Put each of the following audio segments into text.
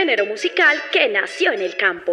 género musical que nació en el campo.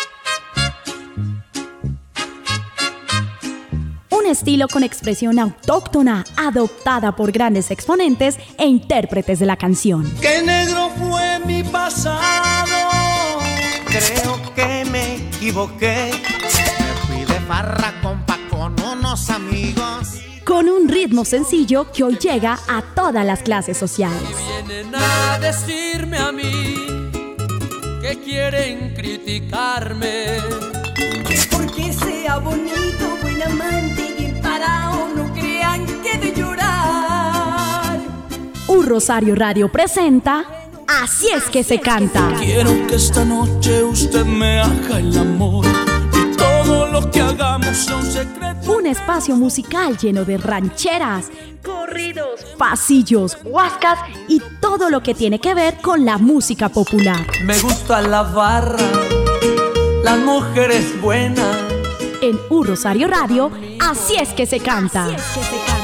Un estilo con expresión autóctona, adoptada por grandes exponentes e intérpretes de la canción. ¡Qué negro fue mi pasado! Creo que me equivoqué. Me fui de farra, compa, con unos amigos. Con un ritmo sencillo que hoy llega a todas las clases sociales. Y vienen a decirme a mí que quieren criticarme. Que porque sea bonito, buen amante y bien parado, no crean que de llorar. Un Rosario Radio presenta Así es que se canta. Quiero que esta noche usted me haga el amor y todo lo que hagamos sea un secreto. Un espacio musical lleno de rancheras, corridos, pasillos, huascas y todo lo que tiene que ver con la música popular. Me gusta la barra, las mujeres buenas. En Un Rosario Radio, Así es que se canta. Así es que se canta.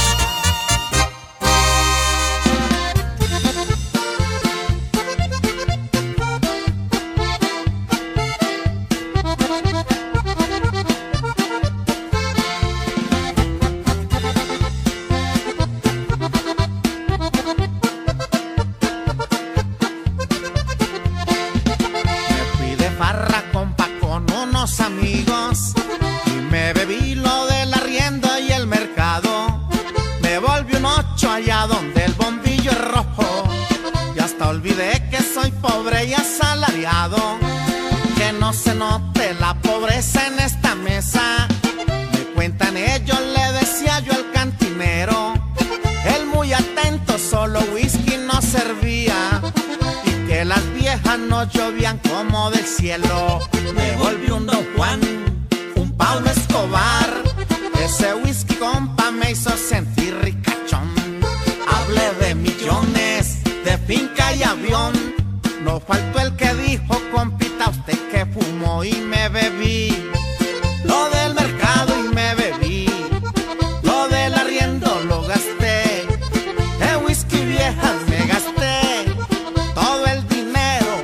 Amigos y me bebí lo del arriendo y el mercado. Me volví un 8 allá donde el bombillo es rojo y hasta olvidé que soy pobre y asalariado. Que no se note la pobreza en esta mesa. Me cuentan ellos, le decía yo al cantinero. Él muy atento, solo whisky no servía y que las viejas no llovían como del cielo. Me volví un Don Juan, un Pablo Escobar. Ese whisky, compa, me hizo sentir ricachón. Hablé de millones, de finca y avión. No faltó el que dijo, compita, usted que fumó y me bebí lo del mercado y me bebí lo del arriendo, lo gasté. De whisky viejas me gasté todo el dinero.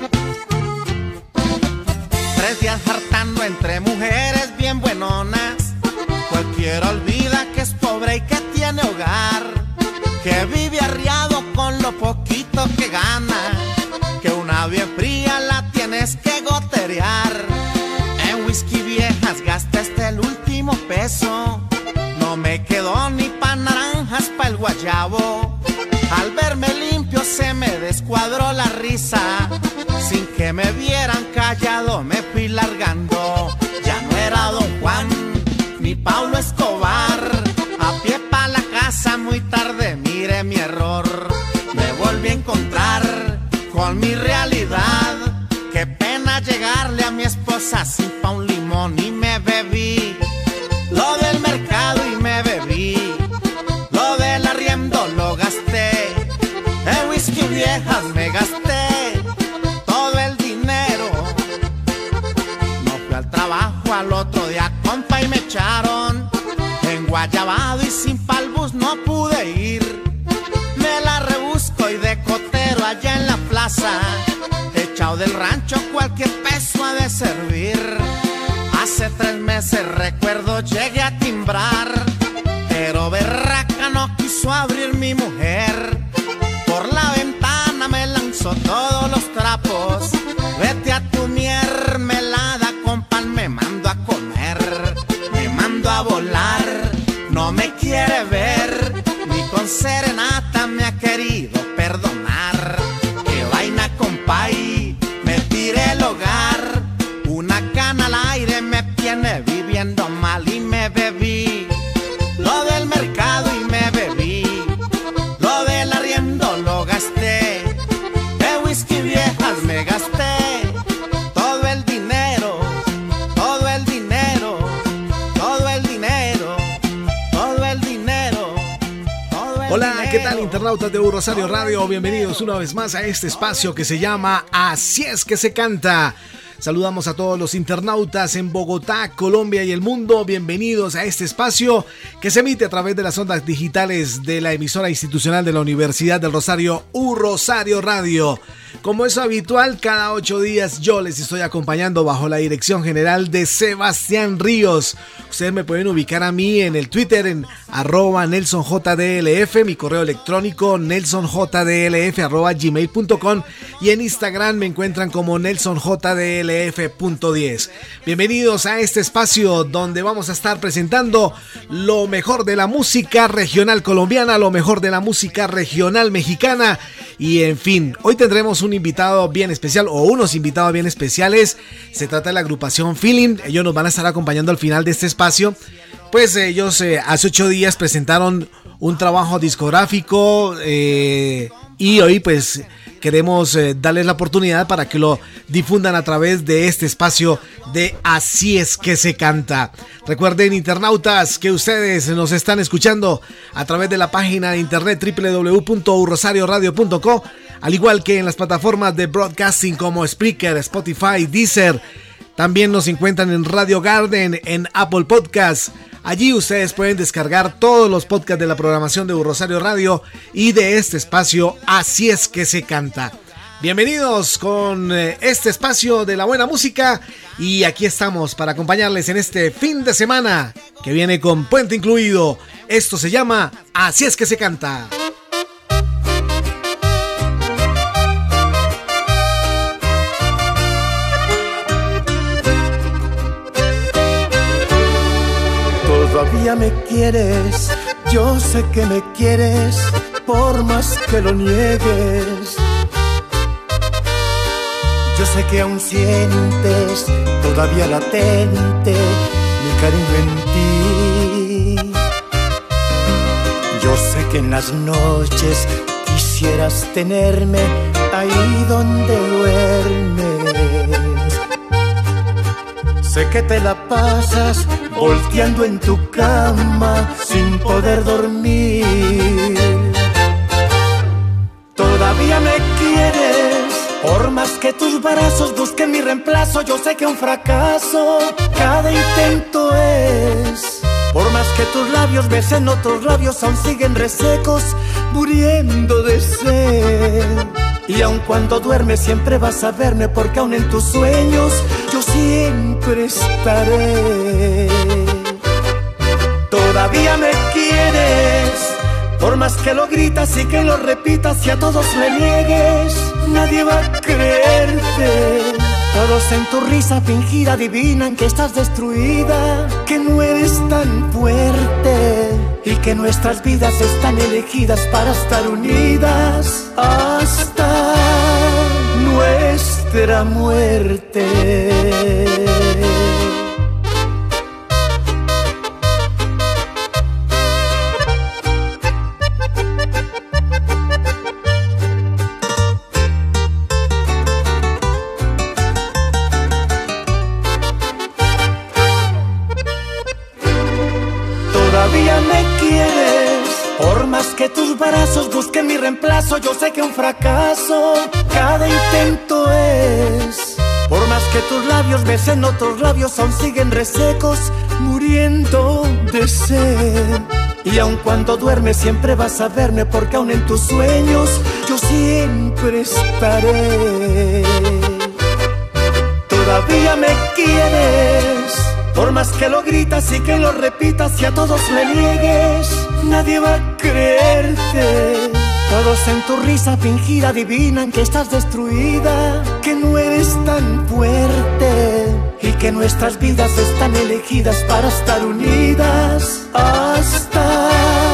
3 días hartando entre mujeres bien buenonas. Cualquiera olvida que es pobre y que tiene hogar, que vive arriado con lo poquito que gana, que una bien fría la tienes que goterear. En whisky viejas gasté hasta el último peso. No me quedó ni pa' naranjas pa' el guayabo. Al verme limpio se me descuadró la risa. Sin que me vieran callado me fui largando. Ya no era Don Juan ni Pablo Escobar. A pie pa' la casa muy tarde miré mi error. Me volví a encontrar con mi realidad. Qué pena llegarle a mi esposa sin pa' un limón y me bebí lo del mercado y me bebí lo del arriendo, lo gasté. En whisky viejas me gasté todo el dinero. No fui al trabajo al otro día, compa, y me echaron en guayabado y sin palbus no pude ir. Me la rebusco y de cotero allá en la plaza. Echado del rancho cualquier peso ha de servir. Hace 3 meses recuerdo llegué a timbrar, pero berraca no quiso abrir mi mujer. Por la ventana me lanzó todos los trapos. Vete a tu mermelada, compa, me mando a comer. Me mando a volar, no me quiere ver. Ni con serenata me ha querido perdonar. Qué vaina, compa, y me tiré el hogar. Una cana al aire me tiene viviendo mal y me bebí lo del mercado y me bebí lo del arriendo, lo gasté. De whisky viejas me gasté todo el dinero, todo el dinero, todo el dinero, todo el dinero, todo el Hola, dinero. ¿qué tal, internautas de Un Rosario Radio? Bienvenidos una vez más a este espacio que se llama Así es que se canta. Saludamos a todos los internautas en Bogotá, Colombia y el mundo. Bienvenidos a este espacio que se emite a través de las ondas digitales de la emisora institucional de la Universidad del Rosario, Un Rosario Radio. Como es habitual, cada 8 días yo les estoy acompañando bajo la dirección general de Sebastián Ríos. Ustedes me pueden ubicar a mí en el Twitter en @NelsonJDLF, mi correo electrónico nelsonjdlf@gmail.com y en Instagram me encuentran como nelsonjdlf.10. Bienvenidos a este espacio donde vamos a estar presentando lo mejor de la música regional colombiana, lo mejor de la música regional mexicana y en fin, hoy tendremos un invitado bien especial o unos invitados bien especiales. Se trata de la agrupación Feeling. Ellos nos van a estar acompañando al final de este espacio. Pues ellos hace 8 días presentaron un trabajo discográfico y hoy pues queremos darles la oportunidad para que lo difundan a través de este espacio de Así es que se canta. Recuerden, internautas, que ustedes nos están escuchando a través de la página de internet www.urrosarioradio.co, al igual que en las plataformas de broadcasting como Spreaker, Spotify, Deezer. También nos encuentran en Radio Garden, en Apple Podcasts. Allí ustedes pueden descargar todos los podcasts de la programación de Rosario Radio y de este espacio Así es que se canta. Bienvenidos con este espacio de la buena música y aquí estamos para acompañarles en este fin de semana que viene con puente incluido. Esto se llama Así es que se canta. Todavía me quieres, yo sé que me quieres, por más que lo niegues. Yo sé que aún sientes todavía latente mi cariño en ti. Yo sé que en las noches quisieras tenerme ahí donde duermes. Sé que te la pasas volteando en tu cama sin poder dormir. Todavía me quieres, por más que tus brazos busquen mi reemplazo. Yo sé que un fracaso cada intento es. Por más que tus labios besen otros labios, aún siguen resecos, muriendo de sed. Y aun cuando duermes siempre vas a verme, porque aún en tus sueños yo siempre estaré. Todavía me quieres, por más que lo gritas y que lo repitas y a todos le niegues, nadie va a creerte. Todos en tu risa fingida adivinan que estás destruida, que no eres tan fuerte y que nuestras vidas están elegidas para estar unidas hasta nuestra muerte. Que tus brazos busquen mi reemplazo. Yo sé que un fracaso cada intento es. Por más que tus labios besen otros labios, aún siguen resecos, muriendo de sed. Y aun cuando duermes siempre vas a verme, porque aún en tus sueños yo siempre estaré. Todavía me quieres, por más que lo gritas y que lo repitas y a todos le niegues, nadie va a creerte. Todos en tu risa fingida adivinan que estás destruida, que no eres tan fuerte y que nuestras vidas están elegidas para estar unidas hasta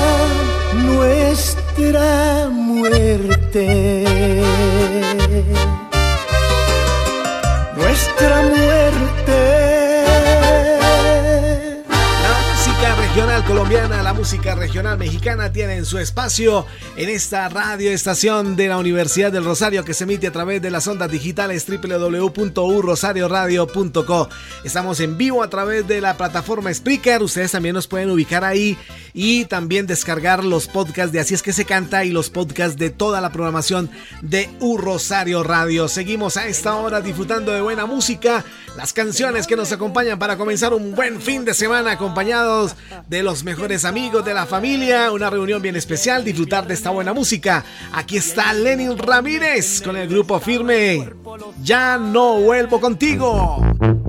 nuestra muerte. Nuestra muerte. Regional colombiana, la música regional mexicana tienen su espacio en esta radio estación de la Universidad del Rosario, que se emite a través de las ondas digitales www.urrosarioradio.co. Estamos en vivo a través de la plataforma Spreaker. Ustedes también nos pueden ubicar ahí y también descargar los podcasts de Así es que se canta y los podcasts de toda la programación de Rosario Radio. Seguimos a esta hora disfrutando de buena música, las canciones que nos acompañan para comenzar un buen fin de semana, acompañados de los los mejores amigos de la familia, una reunión bien especial, disfrutar de esta buena música. Aquí está Lenin Ramírez con el grupo Firme. Ya no vuelvo contigo.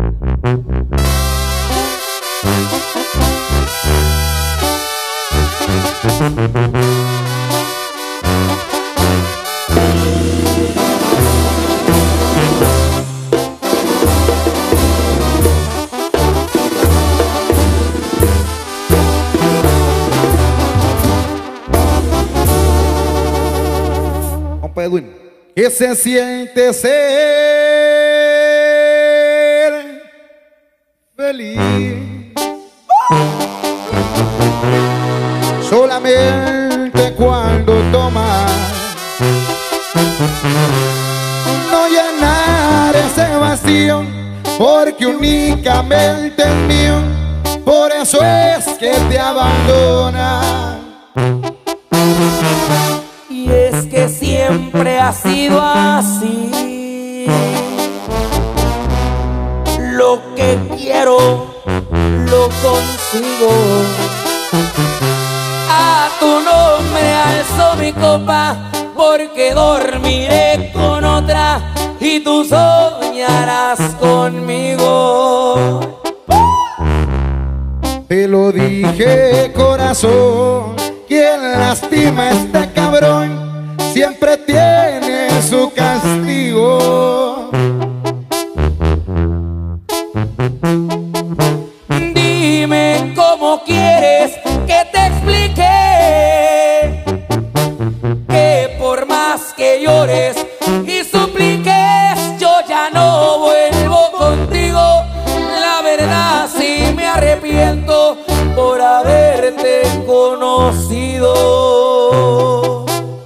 Edwin. ¿Qué se siente ser feliz? Solamente cuando tomas, no llenar ese vacío, porque únicamente es mío, por eso es que te abandona. Y es que siempre ha sido así. Lo que quiero, lo consigo. A tu nombre alzo mi copa, porque dormiré con otra y tú soñarás conmigo. Te lo dije, corazón, quien lastima a este cabrón siempre tiene su castigo. Dime cómo quieres que te explique, que por más que llores y supliques, yo ya no vuelvo contigo. La verdad sí me arrepiento por haberte conocido.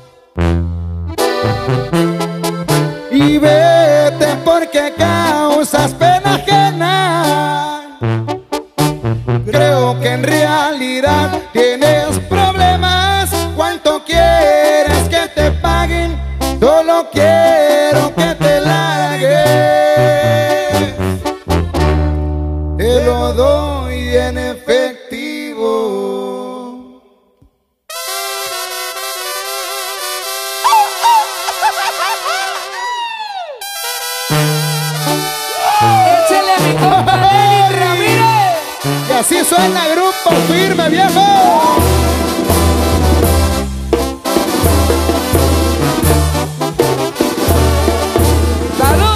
Y vete porque causas pena ajena. Creo que en realidad tienes problemas. ¿Cuánto quieres que te paguen? Solo quiero que te largues. Te lo doy en efectivo. Échale a mi compa Lenin Ramírez. Y así suena el grupo Firme, viejo. ¡Salud!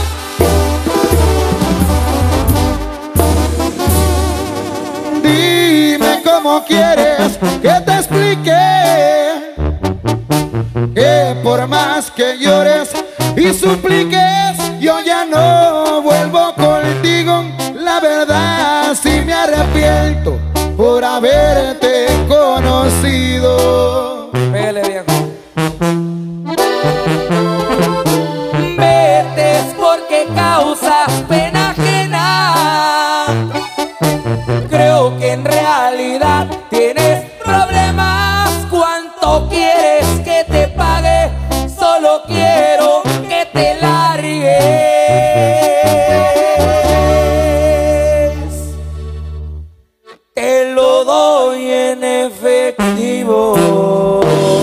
Dime cómo quieres que te explique, que por más que llores y supliques, yo ya no vuelvo contigo. La verdad sí me arrepiento por haberte conocido. Pégale, viejo. Vete es porque causas pena ajena. Creo que en realidad tienes problemas. ¿Cuánto quieres que te pague? Solo quiero que te largues. Te lo doy en efectivo.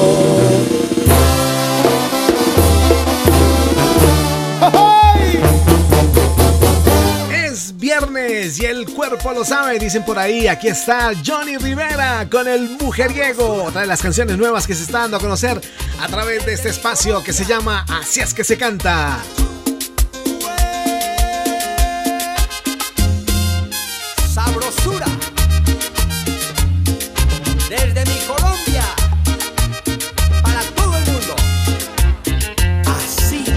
Es viernes y el cuerpo lo sabe, dicen por ahí. Aquí está Johnny Rivera con El Mujeriego, otra de las canciones nuevas que se está dando a conocer a través de este espacio que se llama Así es que se canta. Sabrosura desde mi Colombia para todo el mundo. Así.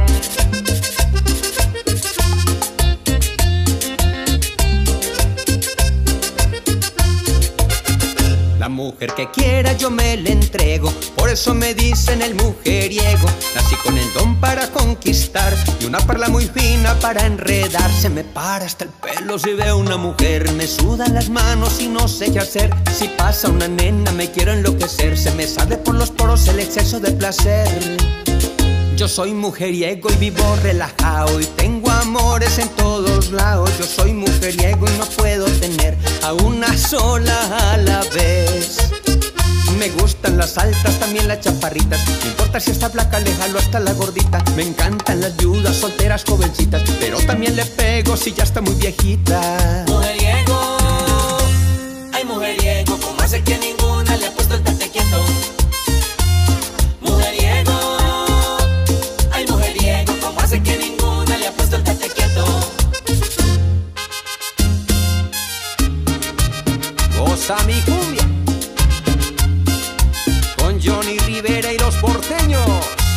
La mujer que quiera yo me la entrego, por eso me dicen el mujeriego. Nací con el don para conquistar y una perla muy fina para enredar. Se me para hasta el pelo si veo una mujer, me sudan las manos y no sé qué hacer. Si pasa una nena me quiero enloquecer, se me sale por los poros el exceso de placer. Yo soy mujeriego y vivo relajado y tengo amores en todos lados. Yo soy mujeriego y no puedo tener a una sola a la vez. Me gustan las altas, también las chaparritas. No importa si está flaca, le jalo hasta la gordita. Me encantan las viudas, solteras, jovencitas, pero también le pego si ya está muy viejita. Mujeriego, ay mujeriego, como hace que ninguna le ha puesto el tate quieto. Mujeriego, ay mujeriego, como hace que ninguna le ha puesto el tate quieto. Goza mi cumbia con Johnny Rivera y los porteños.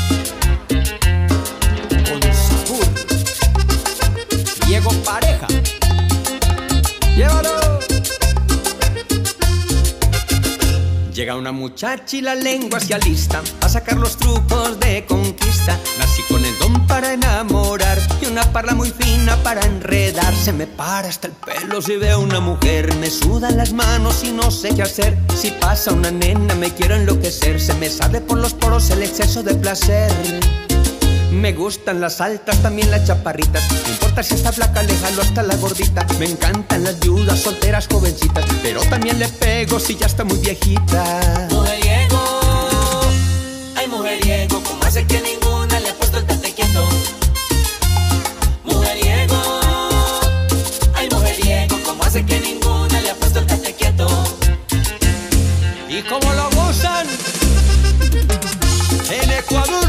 Con sabor. Diego Pareja. Llévalo. Llega una muchacha y la lengua se alista a sacar los trucos de conquista. Nací con el don para enamorar y una parla muy fina para enredar. Se me para hasta el pelo si veo una mujer. Me sudan las manos y no sé qué hacer. Si pasa una nena me quiero enloquecer. Se me sale por los poros el exceso de placer. Me gustan las altas, también las chaparritas. No importa si está flaca, le jalo hasta la gordita. Me encantan las viudas, solteras, jovencitas, pero también le pego si ya está muy viejita. Mujeriego, ay mujeriego, como hace que ninguna le ha puesto el tate quieto. Mujeriego, ay mujeriego, como hace que ninguna le ha puesto el tate quieto. ¿Y cómo lo gozan? En Ecuador.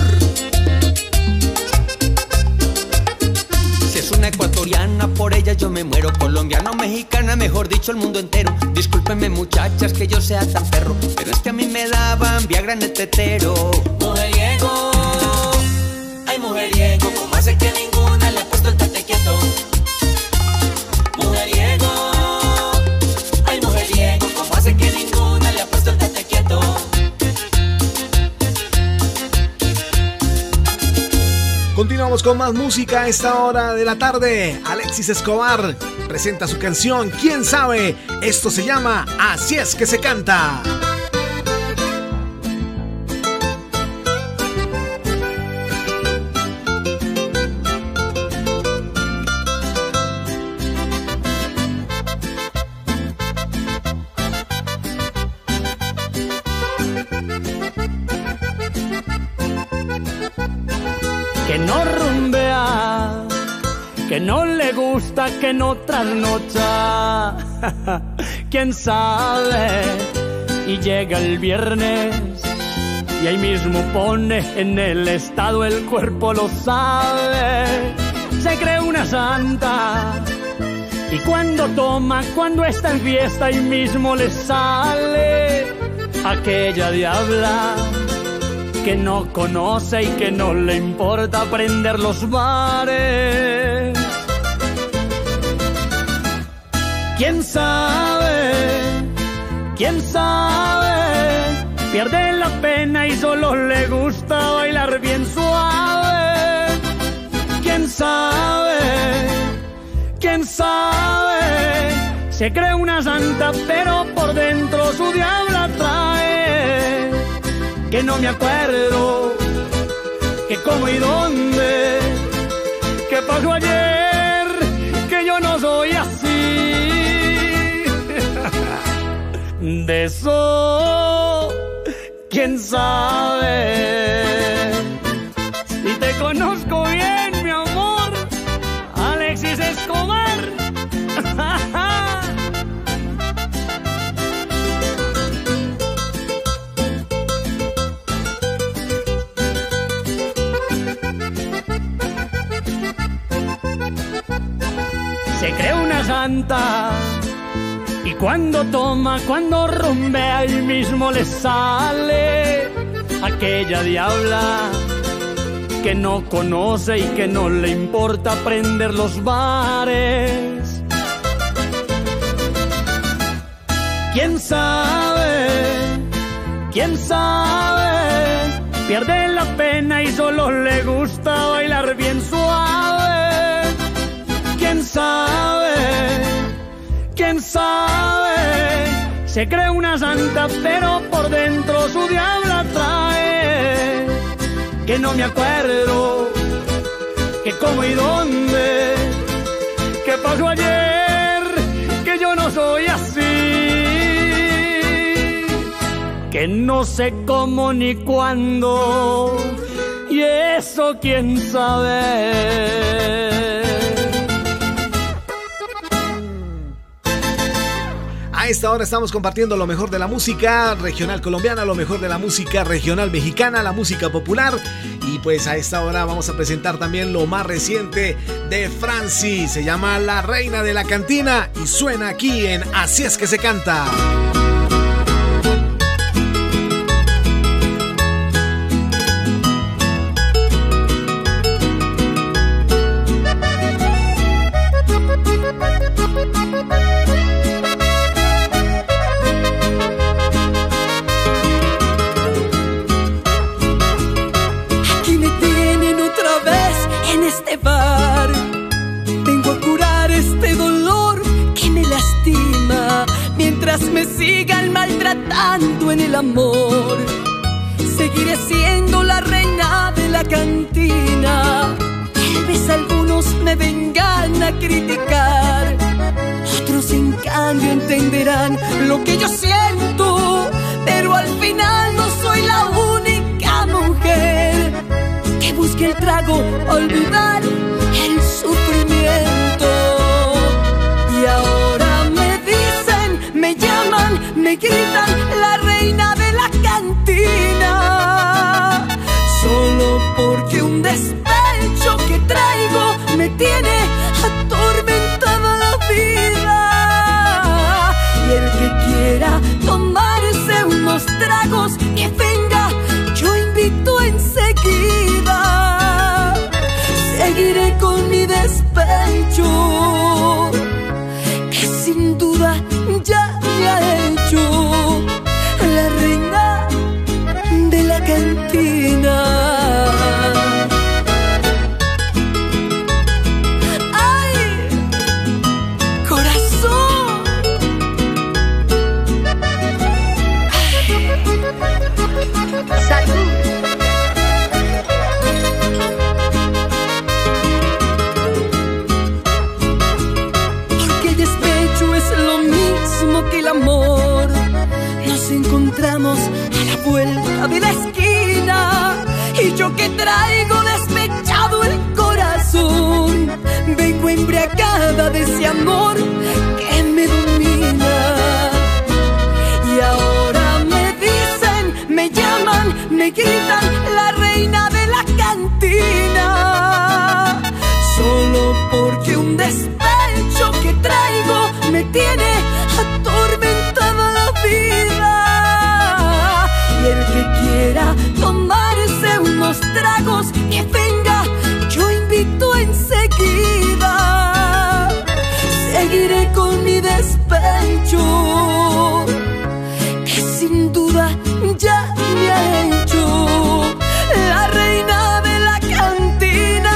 Es una ecuatoriana, por ella yo me muero. Colombiana o mexicana, mejor dicho el mundo entero. Discúlpenme muchachas que yo sea tan perro, pero es que a mí me daban Viagra en el tetero. Mujeriego, ay mujeriego, como hace que ninguna le ha puesto el tate quieto. Mujeriego, ay mujeriego, como hace que ninguna le ha puesto el tate quieto. Continuamos con más música a esta hora de la tarde. Alexis Escobar presenta su canción ¿Quién sabe? Esto se llama Así es que se canta. Que no rumbea, que no le gusta, que no trasnocha. ¿Quién sabe? Y llega el viernes y ahí mismo pone en el estado, el cuerpo lo sabe. Se cree una santa y cuando toma, cuando está en fiesta, ahí mismo le sale aquella diabla que no conoce y que no le importa prender los bares. ¿Quién sabe? ¿Quién sabe? Pierde la pena y solo le gusta bailar bien suave. ¿Quién sabe? ¿Quién sabe? Se cree una santa pero por dentro su diabla trae. Que no me acuerdo, que cómo y dónde, que pasó ayer, que yo no soy así. De eso, ¿quién sabe? Si te conozco bien, mi amor, Alexis Escobar. Se cree una santa y cuando toma, cuando rumbea, ahí mismo le sale aquella diabla que no conoce y que no le importa prender los bares. ¿Quién sabe? ¿Quién sabe? Pierde la pena y solo le gusta bailar bien suave. ¿Quién sabe? ¿Quién sabe? Se cree una santa pero por dentro su diabla trae. Que no me acuerdo, que cómo y dónde, que pasó ayer, que que yo no soy así, que no sé cómo ni cuándo, y eso quién sabe. A esta hora estamos compartiendo lo mejor de la música regional colombiana, lo mejor de la música regional mexicana, la música popular. Y pues a esta hora vamos a presentar también lo más reciente de Franci. Se llama La Reina de la Cantina y suena aquí en Así es que se canta. Me sigan maltratando en el amor, seguiré siendo la reina de la cantina. Tal vez algunos me vengan a criticar, otros en cambio entenderán lo que yo siento, pero al final no soy la única mujer que busque el trago, olvidar el sufrimiento. Y ahora me llaman, me gritan la reina de la cantina, solo porque un despecho que traigo me tiene atormentada la vida. Y el que quiera tomarse unos tragos, que venga, yo invito enseguida. Seguiré con mi despecho, que sin duda ya me ha hecho la reina de la cantina. ¡Ay, corazón! ¡Salud! Porque el despecho es lo mismo que el amor. Nos encontramos a la vuelta de la esquina, y yo que traigo despechado el corazón, vengo embriagada de ese amor que me domina. Y ahora me dicen, me llaman, me gritan la reina de la cantina, solo porque un despecho que traigo me tiene atormentada la vida. Y el que quiera tomarse unos tragos, que venga, yo invito enseguida. Seguiré con mi despecho, que sin duda ya me ha hecho la reina de la cantina.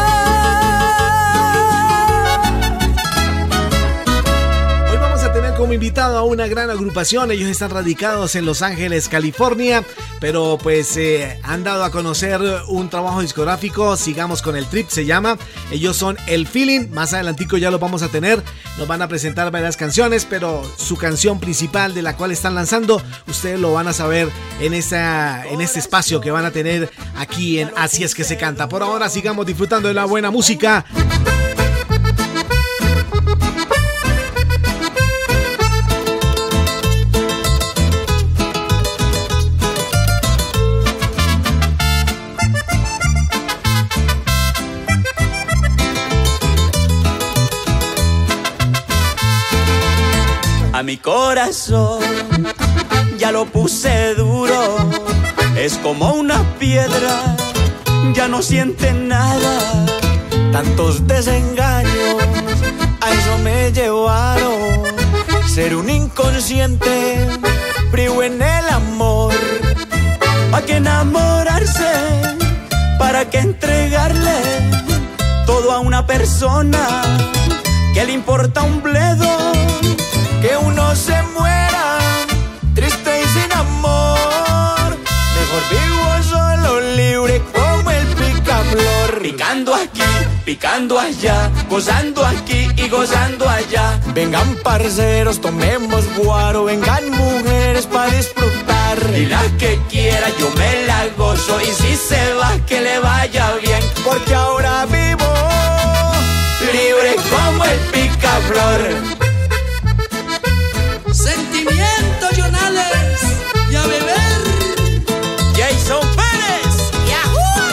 Como invitado a una gran agrupación. Ellos están radicados en Los Ángeles, California, pero pues han dado a conocer un trabajo discográfico. Sigamos con el Trip, se llama. Ellos son El Feeling. Más adelantico ya lo vamos a tener. Nos van a presentar varias canciones, pero su canción principal, de la cual están lanzando, ustedes lo van a saber en este espacio que van a tener aquí en Así es que se canta. Por ahora sigamos disfrutando de la buena música. A mi corazón ya lo puse duro, es como una piedra, ya no siente nada. Tantos desengaños, a eso me llevaron. Ser un inconsciente, frío en el amor. ¿Para qué enamorarse? ¿Para qué entregarle todo a una persona que le importa un bledo? Que uno se muera triste y sin amor. Mejor vivo solo, libre como el picaflor. Picando aquí, picando allá, gozando aquí y gozando allá. Vengan parceros, tomemos guaro, vengan mujeres pa' disfrutar. Y la que quiera yo me la gozo, y si se va que le vaya bien, porque ahora vivo libre como el picaflor. Sentimiento, Jonales, y a beber. Jason Pérez, ¡Yahoo!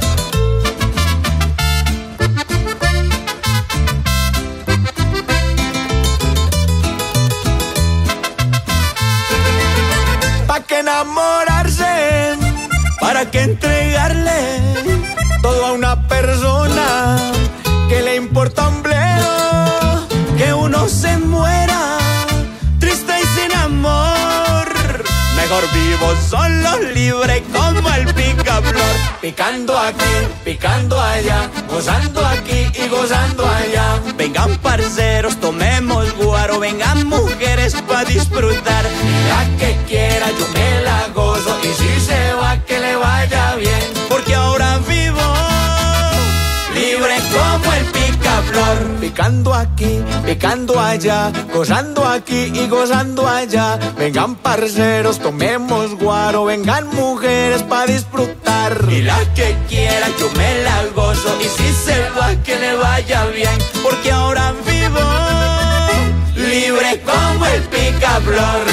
¿Pa' qué enamorarse? ¿Para qué entregarle todo a una persona que le importa un bledo? Que uno se muera triste y sin amor. Mejor vivo solo, libre como el picaflor. Picando aquí, picando allá, gozando aquí y gozando allá. Vengan parceros, tomemos guaro, vengan mujeres pa' disfrutar. Y la que quiera yo me la gozo, y si se va que le vaya bien, porque ahora vivo libre como el picaflor. Picando aquí, picando allá, gozando aquí y gozando allá. Vengan parceros, tomemos guaro, vengan mujeres pa' disfrutar. Y la que quiera yo me la gozo, y si se va que le vaya bien, porque ahora vivo libre como el picaflor.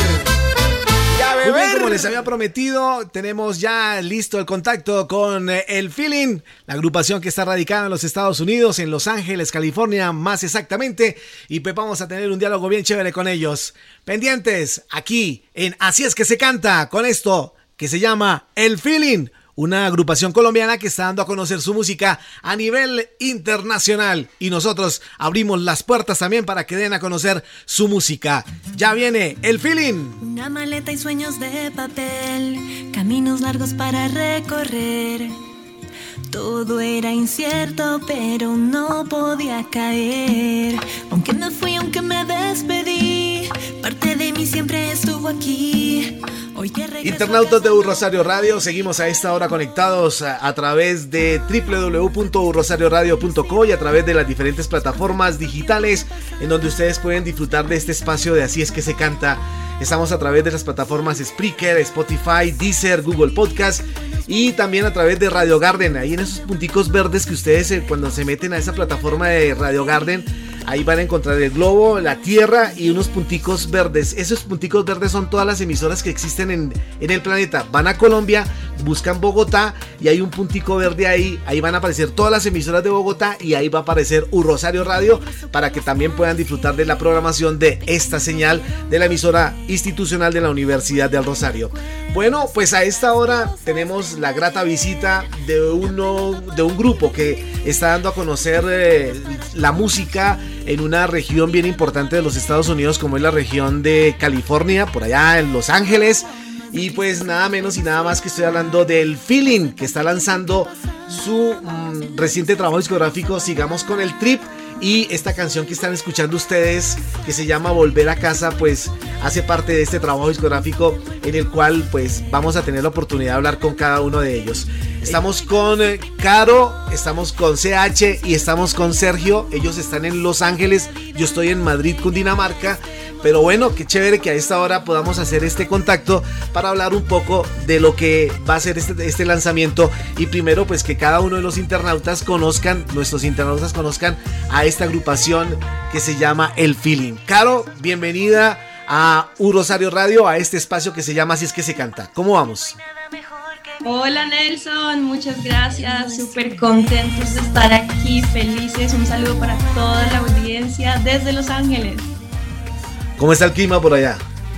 Muy bien, como les había prometido, tenemos ya listo el contacto con El Feeling, la agrupación que está radicada en los Estados Unidos, en Los Ángeles, California, más exactamente, y pues vamos a tener un diálogo bien chévere con ellos. Pendientes, aquí en Así es que se canta, con esto que se llama El Feeling, una agrupación colombiana que está dando a conocer su música a nivel internacional, y nosotros abrimos las puertas también para que den a conocer su música. Ya viene El Feeling. Una maleta y sueños de papel, caminos largos para recorrer. Todo era incierto, pero no podía caer. Aunque me fui, aunque me despedí, parte de mí siempre estuvo aquí. Hoy que regreso. Internautas de Rosario Radio, seguimos a esta hora conectados a través de www.rosarioradio.co y a través de las diferentes plataformas digitales en donde ustedes pueden disfrutar de este espacio de Así es que se canta. Estamos a través de las plataformas Spreaker, Spotify, Deezer, Google Podcast y también a través de Radio Garden. Ahí en esos punticos verdes que ustedes cuando se meten a esa plataforma de Radio Garden, ahí van a encontrar el globo, la tierra y unos punticos verdes. Esos punticos verdes son todas las emisoras que existen en el planeta. Van a Colombia, buscan Bogotá y hay un puntico verde ahí. Ahí van a aparecer todas las emisoras de Bogotá y ahí va a aparecer Rosario Radio para que también puedan disfrutar de la programación de esta señal de la emisora institucional de la Universidad del Rosario. Bueno, pues a esta hora tenemos la grata visita de un grupo que está dando a conocer la música en una región bien importante de los Estados Unidos, como es la región de California, por allá en Los Ángeles. Y pues nada menos y nada más que estoy hablando del Feeling, que está lanzando su reciente trabajo discográfico Sigamos con el Trip. Y esta canción que están escuchando ustedes, que se llama Volver a Casa, pues hace parte de este trabajo discográfico en el cual pues vamos a tener la oportunidad de hablar con cada uno de ellos. Estamos con Caro, estamos con CH y estamos con Sergio. Ellos están en Los Ángeles, yo estoy en Madrid, Cundinamarca. Pero bueno, qué chévere que a esta hora podamos hacer este contacto para hablar un poco de lo que va a ser este lanzamiento. Y primero pues que cada uno de los internautas conozcan, nuestros internautas conozcan a esta agrupación que se llama El Feeling. Caro, bienvenida a Rosario Radio, a este espacio que se llama Así es que se canta. ¿Cómo vamos? Hola Nelson, muchas gracias, súper contentos de estar aquí, felices. Un saludo para toda la audiencia desde Los Ángeles. ¿Cómo está el clima por allá?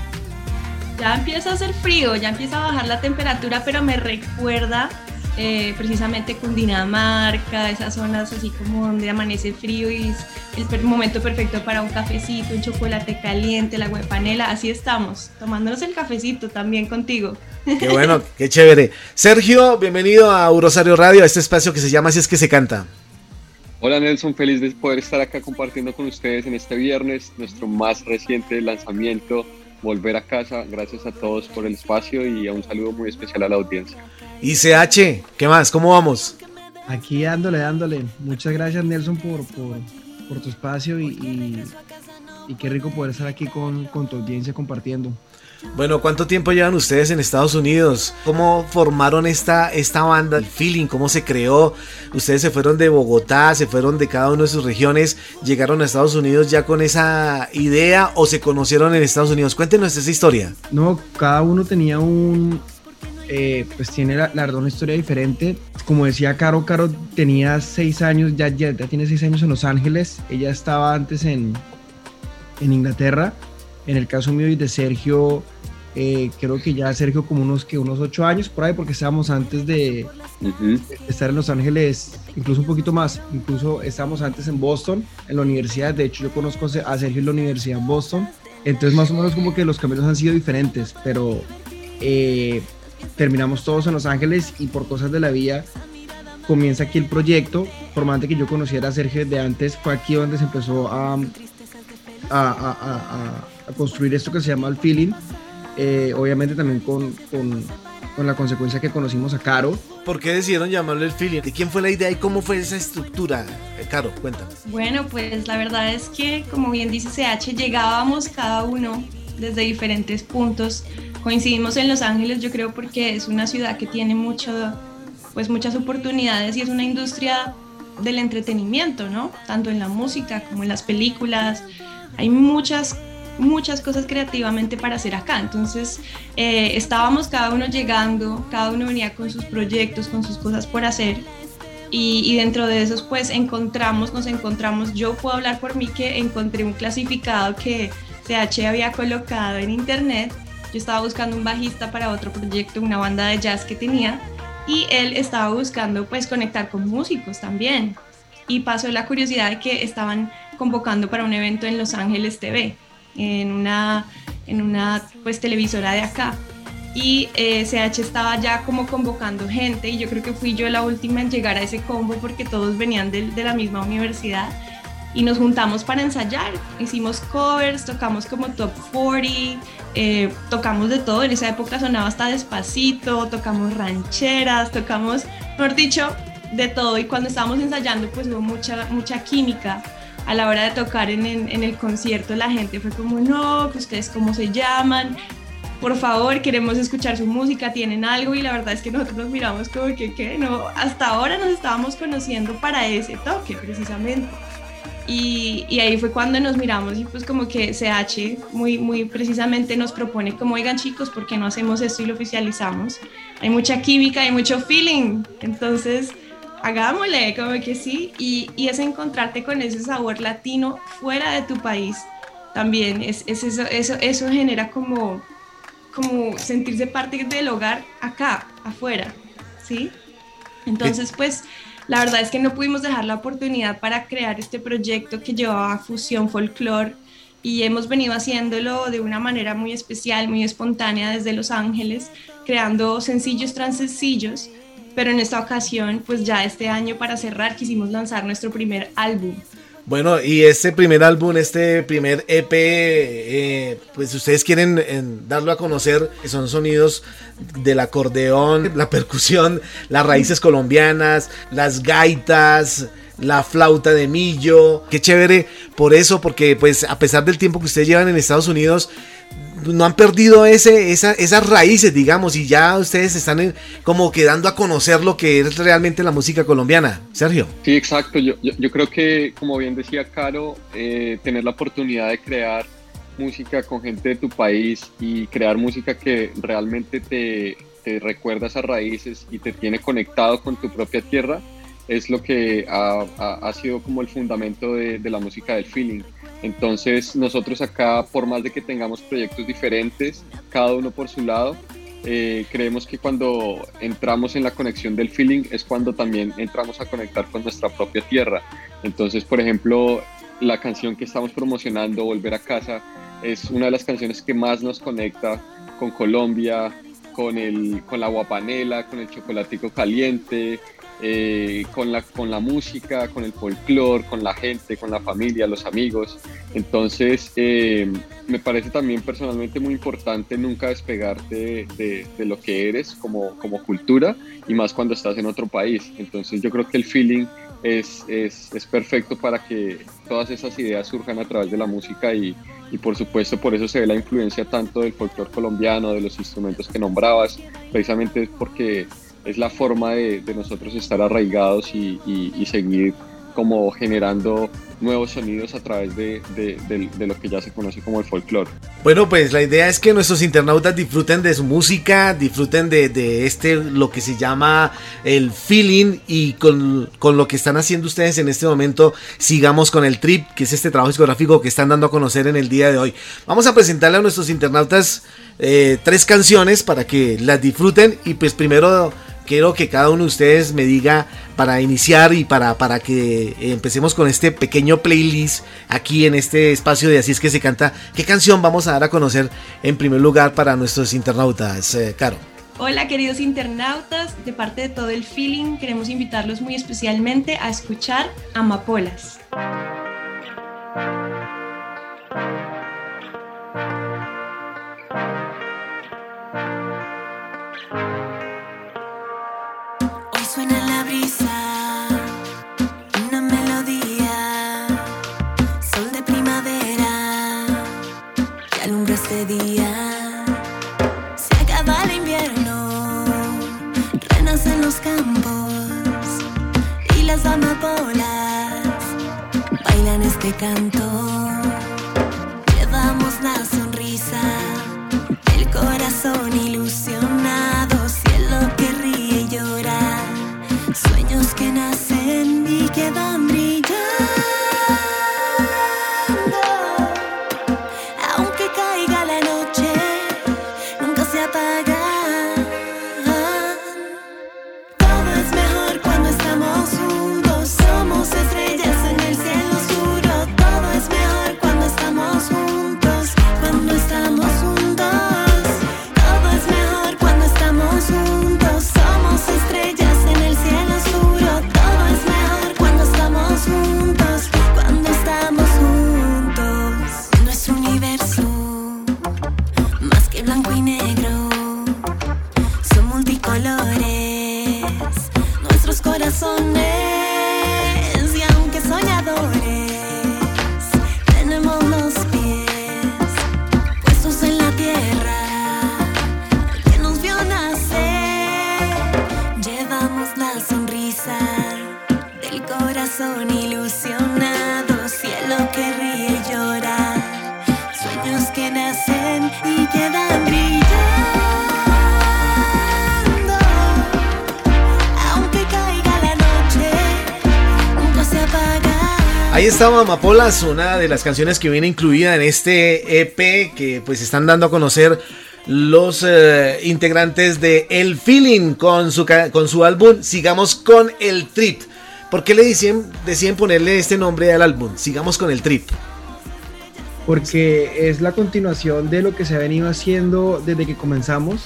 Ya empieza a hacer frío, ya empieza a bajar la temperatura, pero me recuerda precisamente Cundinamarca, esas zonas así como donde amanece frío y es el momento perfecto para un cafecito, un chocolate caliente, el agua de panela. Así estamos, tomándonos el cafecito también contigo. Qué bueno, qué chévere. Sergio, bienvenido a Rosario Radio, a este espacio que se llama Así es que se canta. Hola Nelson, feliz de poder estar acá compartiendo con ustedes en este viernes nuestro más reciente lanzamiento, Volver a Casa. Gracias a todos por el espacio y un saludo muy especial a la audiencia. Y CH, ¿qué más? ¿Cómo vamos? Aquí dándole. Muchas gracias Nelson por tu espacio y y qué rico poder estar aquí con tu audiencia compartiendo. Bueno, ¿cuánto tiempo llevan ustedes en Estados Unidos? ¿Cómo formaron esta banda, el Feeling? ¿Cómo se creó? Ustedes se fueron de Bogotá, se fueron de cada una de sus regiones, llegaron a Estados Unidos ya con esa idea o se conocieron en Estados Unidos. Cuéntenos esa historia. No, cada uno tenía pues tiene la verdad una historia diferente. Como decía Caro tenía 6 años, ya tiene 6 años en Los Ángeles. Ella estaba antes en Inglaterra. En el caso mío y de Sergio, creo que ya Sergio como unos 8 años por ahí, porque estábamos antes de estar en Los Ángeles, incluso un poquito más, incluso estábamos antes en Boston, en la universidad. De hecho yo conozco a Sergio en la universidad en Boston, entonces más o menos como que los caminos han sido diferentes, pero terminamos todos en Los Ángeles y por cosas de la vida comienza aquí el proyecto. Por más de que yo conociera a Sergio desde antes, fue aquí donde se empezó a construir esto que se llama el Feeling, obviamente también con la consecuencia que conocimos a Caro. ¿Por qué decidieron llamarlo el Feeling? ¿De quién fue la idea y cómo fue esa estructura? Caro, cuéntanos. Bueno, pues la verdad es que, como bien dice CH, llegábamos cada uno desde diferentes puntos. Coincidimos en Los Ángeles, yo creo, porque es una ciudad que tiene muchas oportunidades y es una industria del entretenimiento, ¿no? Tanto en la música como en las películas. Hay muchas cosas creativamente para hacer acá. Entonces estábamos cada uno llegando, cada uno venía con sus proyectos, con sus cosas por hacer, y dentro de esos pues nos encontramos, yo puedo hablar por mí que encontré un clasificado que CH había colocado en internet. Yo estaba buscando un bajista para otro proyecto, una banda de jazz que tenía, y él estaba buscando pues conectar con músicos también, y pasó la curiosidad de que estaban convocando para un evento en Los Ángeles TV, en una pues televisora de acá, y CH estaba ya como convocando gente, y yo creo que fui yo la última en llegar a ese combo porque todos venían de la misma universidad, y nos juntamos para ensayar. Hicimos covers, tocamos como top 40, tocamos de todo. En esa época sonaba hasta Despacito, tocamos rancheras, tocamos, mejor dicho, de todo. Y cuando estábamos ensayando pues hubo mucha química. A la hora de tocar en el concierto, la gente fue como, no, que ustedes cómo se llaman, por favor, queremos escuchar su música, tienen algo. Y la verdad es que nosotros nos miramos como que no, hasta ahora nos estábamos conociendo para ese toque precisamente. Y ahí fue cuando nos miramos y pues como que CH muy precisamente nos propone como, oigan chicos, ¿por qué no hacemos esto y lo oficializamos? Hay mucha química, hay mucho feeling, entonces hagámosle, como que sí. Y es encontrarte con ese sabor latino fuera de tu país también. Eso genera como sentirse parte del hogar acá, afuera, ¿sí? Entonces pues la verdad es que no pudimos dejar la oportunidad para crear este proyecto que llevaba fusión folclore, y hemos venido haciéndolo de una manera muy especial, muy espontánea desde Los Ángeles, creando sencillos tras sencillos, pero en esta ocasión, pues ya este año para cerrar, quisimos lanzar nuestro primer álbum. Bueno, y este primer álbum, este primer EP, pues ustedes quieren darlo a conocer, que son sonidos del acordeón, la percusión, las raíces colombianas, las gaitas, la flauta de millo. Qué chévere por eso, porque pues a pesar del tiempo que ustedes llevan en Estados Unidos, no han perdido esas raíces, digamos, y ya ustedes están como quedando a conocer lo que es realmente la música colombiana. Sergio. Sí, exacto. Yo creo que, como bien decía Caro, tener la oportunidad de crear música con gente de tu país y crear música que realmente te recuerda esas raíces y te tiene conectado con tu propia tierra es lo que ha sido como el fundamento de la música del Feeling. Entonces nosotros acá, por más de que tengamos proyectos diferentes, cada uno por su lado, creemos que cuando entramos en la conexión del Feeling es cuando también entramos a conectar con nuestra propia tierra. Entonces, por ejemplo, la canción que estamos promocionando, Volver a Casa, es una de las canciones que más nos conecta con Colombia, con la guapanela, con el chocolatico caliente, con la música, con el folclore, con la gente, con la familia, los amigos. Entonces me parece también personalmente muy importante nunca despegarte de lo que eres como cultura, y más cuando estás en otro país. Entonces yo creo que el Feeling es perfecto para que todas esas ideas surjan a través de la música y por supuesto por eso se ve la influencia tanto del folclore colombiano, de los instrumentos que nombrabas, precisamente porque es la forma de nosotros estar arraigados y seguir como generando nuevos sonidos a través de lo que ya se conoce como el folclore. Bueno, pues la idea es que nuestros internautas disfruten de su música, disfruten de lo que se llama el feeling, y con lo que están haciendo ustedes en este momento, sigamos con el Trip, que es este trabajo discográfico que están dando a conocer en el día de hoy. Vamos a presentarle a nuestros internautas 3 canciones para que las disfruten, y pues primero quiero que cada uno de ustedes me diga, para iniciar y para que empecemos con este pequeño playlist aquí en este espacio de Así es que se canta, ¿qué canción vamos a dar a conocer en primer lugar para nuestros internautas? Caro. Hola queridos internautas, de parte de todo el feeling queremos invitarlos muy especialmente a escuchar Amapolas. Suena la brisa, una melodía, sol de primavera que alumbra este día. Se acaba el invierno, renacen los campos y las amapolas bailan este canto. Llevamos la sonrisa, el corazón ilusionado, cielo que ríe y llora. Sueños que nacen y que van brillando, aunque caiga la noche, nunca se apagan. Todo es mejor cuando estamos juntos, somos estrellas en el cielo oscuro. Todo es mejor cuando estamos juntos, cuando estamos juntos. Todo es mejor cuando estamos juntos, somos estrellas en el cielo oscuro. Todo es mejor cuando estamos juntos, cuando estamos juntos. Nuestro universo, más que blanco y negro, son multicolores. Nuestros corazones, y aunque soñadores, tenemos los pies puestos en la tierra que nos vio nacer. Llevamos la sonrisa del corazón ilusionado, cielo que ríe y llora, sueños que nacen y quedan brillando, aunque caiga la noche, nunca se apaga. Ahí estaba Amapolas, una de las canciones que viene incluida en este EP que pues están dando a conocer los integrantes de El Feeling con su álbum Sigamos con el Trip. ¿Por qué deciden ponerle este nombre al álbum, Sigamos con el Trip? Porque es la continuación de lo que se ha venido haciendo desde que comenzamos.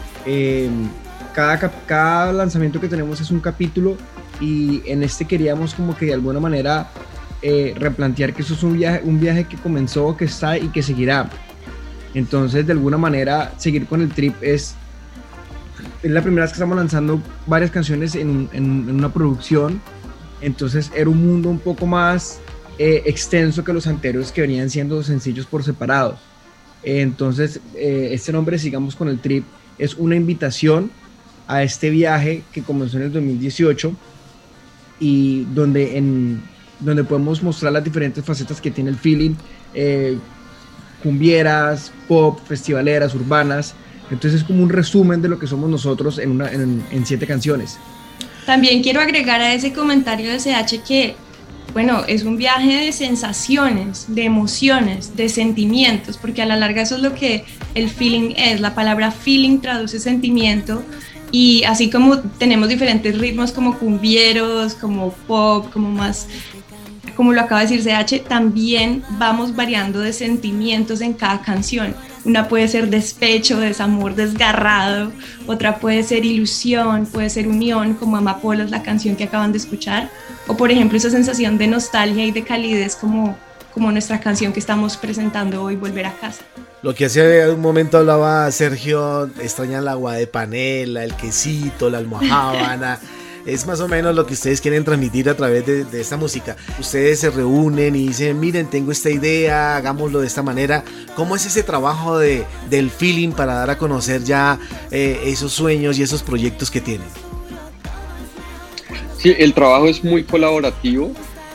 Cada lanzamiento que tenemos es un capítulo, y en este queríamos como que de alguna manera replantear que eso es un viaje que comenzó, que está y que seguirá. Entonces de alguna manera seguir con el Trip es la primera vez que estamos lanzando varias canciones en una producción. Entonces era un mundo un poco más extenso que los anteriores, que venían siendo sencillos por separados. Entonces este nombre, Sigamos con el Trip, es una invitación a este viaje que comenzó en el 2018, y donde podemos mostrar las diferentes facetas que tiene el Feeling, cumbieras, pop, festivaleras, urbanas. Entonces es como un resumen de lo que somos nosotros en 7 canciones. También quiero agregar a ese comentario de CH que, bueno, es un viaje de sensaciones, de emociones, de sentimientos, porque a la larga eso es lo que el feeling es. La palabra feeling traduce sentimiento, y así como tenemos diferentes ritmos como cumbieros, como pop, como más, como lo acaba de decir CH, también vamos variando de sentimientos en cada canción. Una puede ser despecho, desamor desgarrado, otra puede ser ilusión, puede ser unión, como Amapolas, la canción que acaban de escuchar, o por ejemplo esa sensación de nostalgia y de calidez como nuestra canción que estamos presentando hoy, Volver a Casa. Lo que hace un momento hablaba Sergio, extraña el agua de panela, el quesito, la almojábana. es más o menos lo que ustedes quieren transmitir a través de esta música. Ustedes se reúnen y dicen, miren, tengo esta idea, hagámoslo de esta manera. ¿Cómo es ese trabajo del feeling para dar a conocer ya esos sueños y esos proyectos que tienen? Sí, el trabajo es muy colaborativo.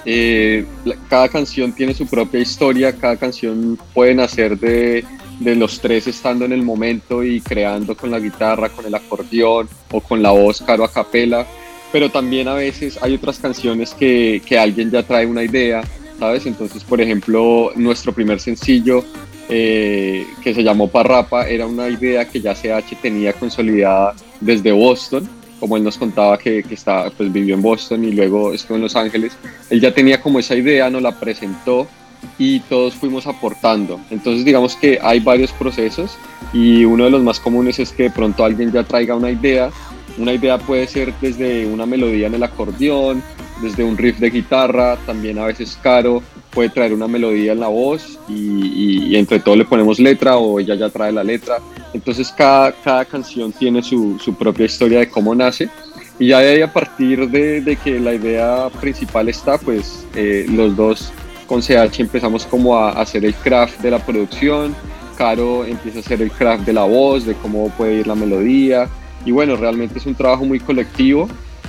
Cada canción tiene su propia historia, cada canción puede nacer de los tres estando en el momento y creando con la guitarra, con el acordeón o con la voz Caro a capela, pero también a veces hay otras canciones que alguien ya trae una idea, ¿sabes? Entonces, por ejemplo, nuestro primer sencillo que se llamó Parrapa era una idea que ya CH tenía consolidada desde Boston. Como él nos contaba que pues vivió en Boston y luego estuvo en Los Ángeles, él ya tenía como esa idea, nos la presentó y todos fuimos aportando. Entonces digamos que hay varios procesos y uno de los más comunes es que de pronto alguien ya traiga una idea. Una idea puede ser desde una melodía en el acordeón, desde un riff de guitarra, también a veces Caro puede traer una melodía en la voz y entre todos le ponemos letra o ella ya trae la letra. Entonces cada canción tiene su propia historia de cómo nace y ya de ahí, a partir de que la idea principal está, pues los dos con CH empezamos como a hacer el craft de la producción. Caro empieza a hacer el craft de la voz, de cómo puede ir la melodía y bueno, realmente es un trabajo muy colectivo.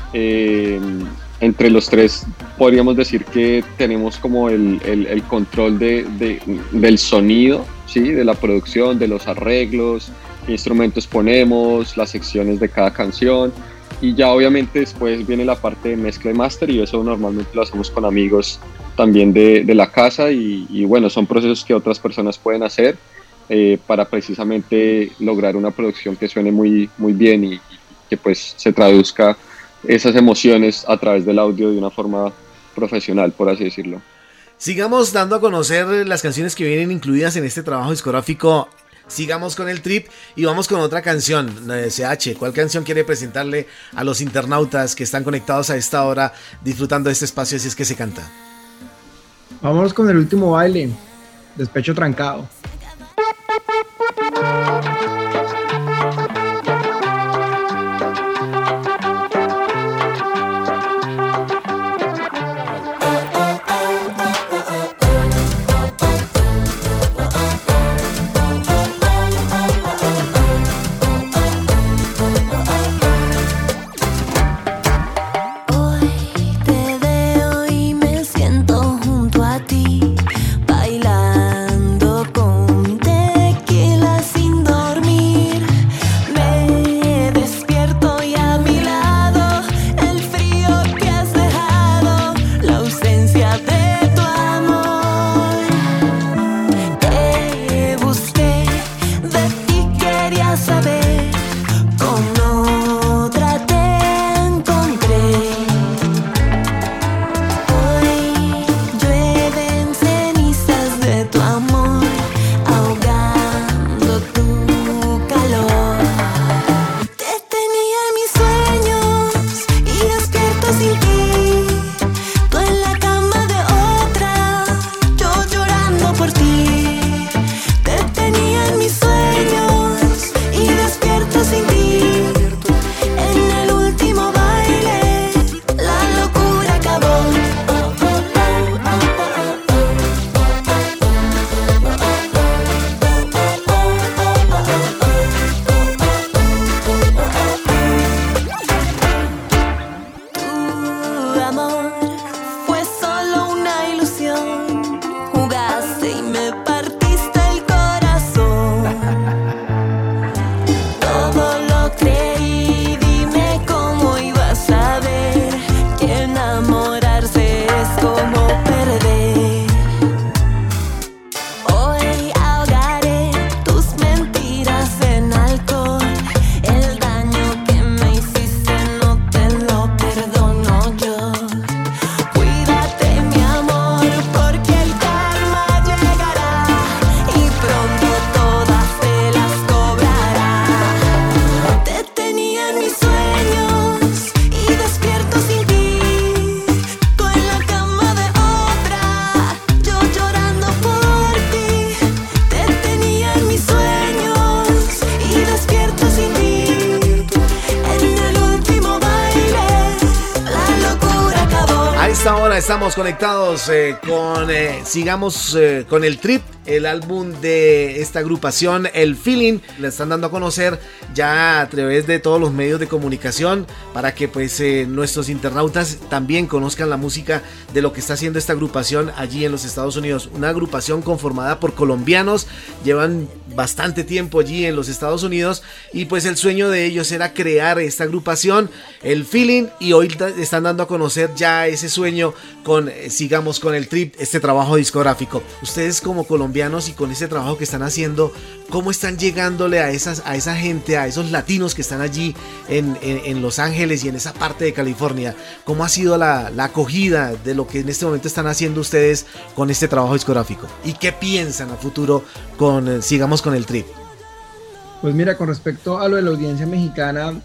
Entre los tres podríamos decir que tenemos como el control del sonido, ¿sí? De la producción, de los arreglos, qué instrumentos ponemos, las secciones de cada canción y ya obviamente después viene la parte de mezcla y master y eso normalmente lo hacemos con amigos también de la casa y bueno, son procesos que otras personas pueden hacer para precisamente lograr una producción que suene muy, muy bien y que pues se traduzca esas emociones a través del audio de una forma profesional, por así decirlo. Sigamos dando a conocer las canciones que vienen incluidas en este trabajo discográfico. Sigamos con el trip y vamos con otra canción. CH, ¿cuál canción quiere presentarle a los internautas que están conectados a esta hora disfrutando de este espacio Así es que se canta? Vámonos con El Último Baile, Despecho Trancado. Bailando con tequila sin amor fue solo una ilusión. Jugaste y me esta hora estamos conectados con Sigamos con el Trip, el álbum de esta agrupación, El Feeling. La están dando a conocer ya a través de todos los medios de comunicación para que pues nuestros internautas también conozcan la música de lo que está haciendo esta agrupación allí en los Estados Unidos. Una agrupación conformada por colombianos, llevan bastante tiempo allí en los Estados Unidos y pues el sueño de ellos era crear esta agrupación, El Feeling, y hoy están dando a conocer ya ese sueño con Sigamos con el Trip, este trabajo discográfico. Ustedes como colombianos y con ese trabajo que están haciendo, ¿cómo están llegándole a esa gente, a esos latinos que están allí en Los Ángeles y en esa parte de California? ¿Cómo ha sido la acogida de lo que en este momento están haciendo ustedes con este trabajo discográfico? ¿Y qué piensan a futuro con Sigamos con el Trip? Pues mira, con respecto a lo de la audiencia mexicana,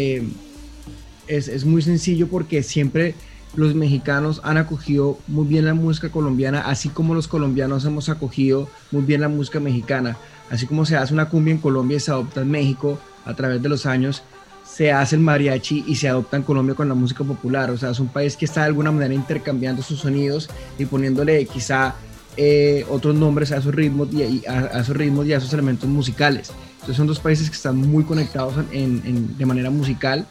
es muy sencillo porque siempre los mexicanos han acogido muy bien la música colombiana, así como los colombianos hemos acogido muy bien la música mexicana. Así como se hace una cumbia en Colombia y se adopta en México a través de los años, se hace el mariachi y se adopta en Colombia con la música popular. O sea, es un país que está de alguna manera intercambiando sus sonidos y poniéndole quizá otros nombres a esos ritmos y a esos elementos musicales. Entonces son dos países que están muy conectados de manera musical.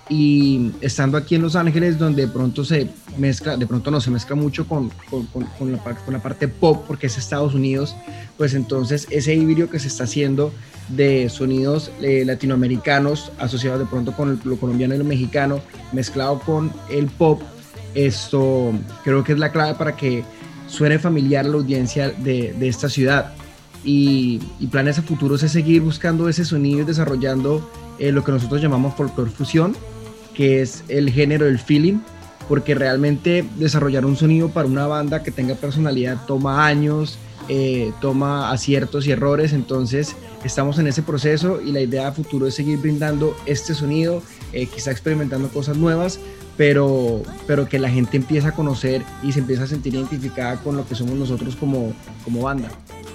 Y estando aquí en Los Ángeles, donde de pronto se mezcla mucho con la parte pop, porque es Estados Unidos, pues entonces ese híbrido que se está haciendo de sonidos latinoamericanos asociados de pronto con lo colombiano y lo mexicano, mezclado con el pop, esto creo que es la clave para que suene familiar a la audiencia de esta ciudad. Y planes a futuros es seguir buscando ese sonido y desarrollando lo que nosotros llamamos folclore fusión, que es el género del feeling, porque realmente desarrollar un sonido para una banda que tenga personalidad toma años, toma aciertos y errores. Entonces estamos en ese proceso y la idea a futuro es seguir brindando este sonido, quizá experimentando cosas nuevas, pero que la gente empiece a conocer y se empiece a sentir identificada con lo que somos nosotros como banda.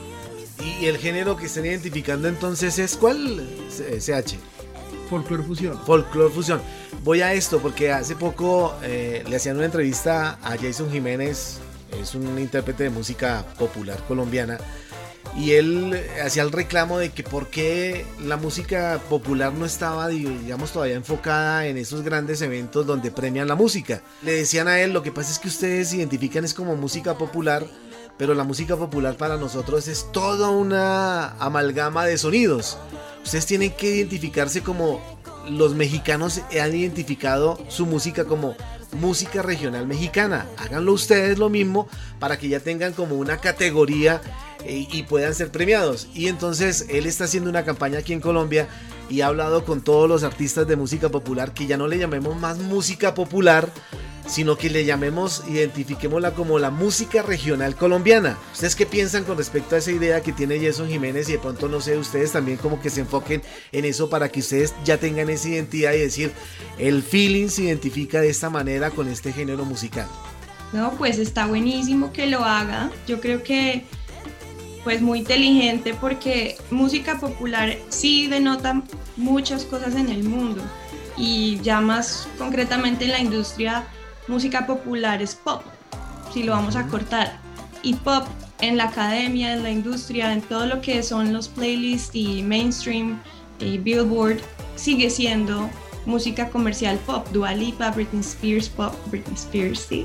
¿Y el género que están identificando entonces es cuál, CH? Folclore fusión. Folclore fusión. Voy a esto porque hace poco le hacían una entrevista a Jason Jiménez, es un intérprete de música popular colombiana, y él hacía el reclamo de que por qué la música popular no estaba, digamos, todavía enfocada en esos grandes eventos donde premian la música. Le decían a él, lo que pasa es que ustedes se identifican es como música popular, pero la música popular para nosotros es toda una amalgama de sonidos. Ustedes tienen que identificarse como los mexicanos han identificado su música como música regional mexicana. Háganlo ustedes lo mismo para que ya tengan como una categoría y puedan ser premiados. Y entonces él está haciendo una campaña aquí en Colombia y ha hablado con todos los artistas de música popular que ya no le llamemos más música popular, sino que le llamemos, identifiquémosla como la música regional colombiana. ¿Ustedes qué piensan con respecto a esa idea que tiene Jason Jiménez? Y de pronto, no sé, ustedes también como que se enfoquen en eso para que ustedes ya tengan esa identidad y decir, el feeling se identifica de esta manera con este género musical. No, pues está buenísimo que lo haga. Yo creo que pues muy inteligente, porque música popular sí denota muchas cosas en el mundo, y ya más concretamente en la industria, música popular es pop, si lo vamos a cortar, y pop en la academia, en la industria, en todo lo que son los playlists y mainstream y Billboard, sigue siendo música comercial pop. Dua Lipa, Britney Spears, pop, Britney Spears, sí.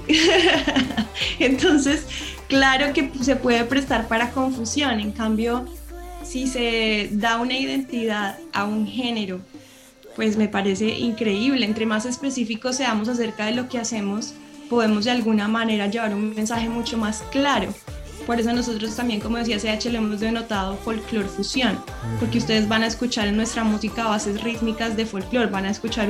Entonces, claro que se puede prestar para confusión. En cambio, si se da una identidad a un género, pues me parece increíble. Entre más específicos seamos acerca de lo que hacemos, podemos de alguna manera llevar un mensaje mucho más claro. Por eso nosotros también, como decía CH, le hemos denotado folclore fusión, porque ustedes van a escuchar en nuestra música bases rítmicas de folclore, van a escuchar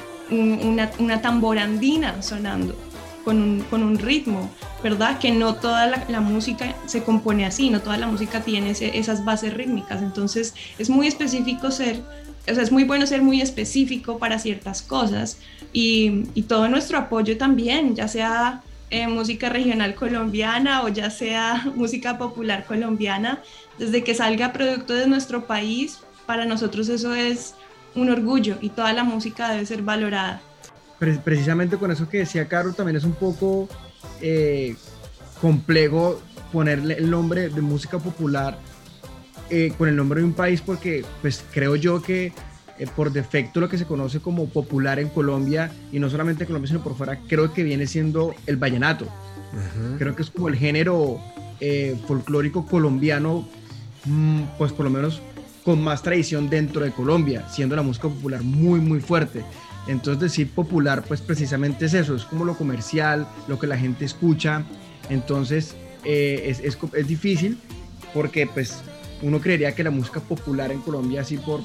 una tamborandina sonando con un ritmo, ¿verdad? Que no toda la música se compone así, no toda la música tiene esas bases rítmicas. Entonces es muy específico es muy bueno ser muy específico para ciertas cosas, y todo nuestro apoyo también, ya sea música regional colombiana o ya sea música popular colombiana, desde que salga producto de nuestro país, para nosotros eso es un orgullo, y toda la música debe ser valorada. precisamente con eso que decía Caro, también es un poco complejo ponerle el nombre de música popular con el nombre de un país, porque pues creo yo que por defecto lo que se conoce como popular en Colombia, y no solamente en Colombia sino por fuera, creo que viene siendo el vallenato. Creo que es como el género folclórico colombiano, pues por lo menos con más tradición dentro de Colombia, siendo la música popular muy muy fuerte. Entonces decir popular pues precisamente es eso, es como lo comercial, lo que la gente escucha. Entonces es difícil, porque pues uno creería que la música popular en Colombia, así por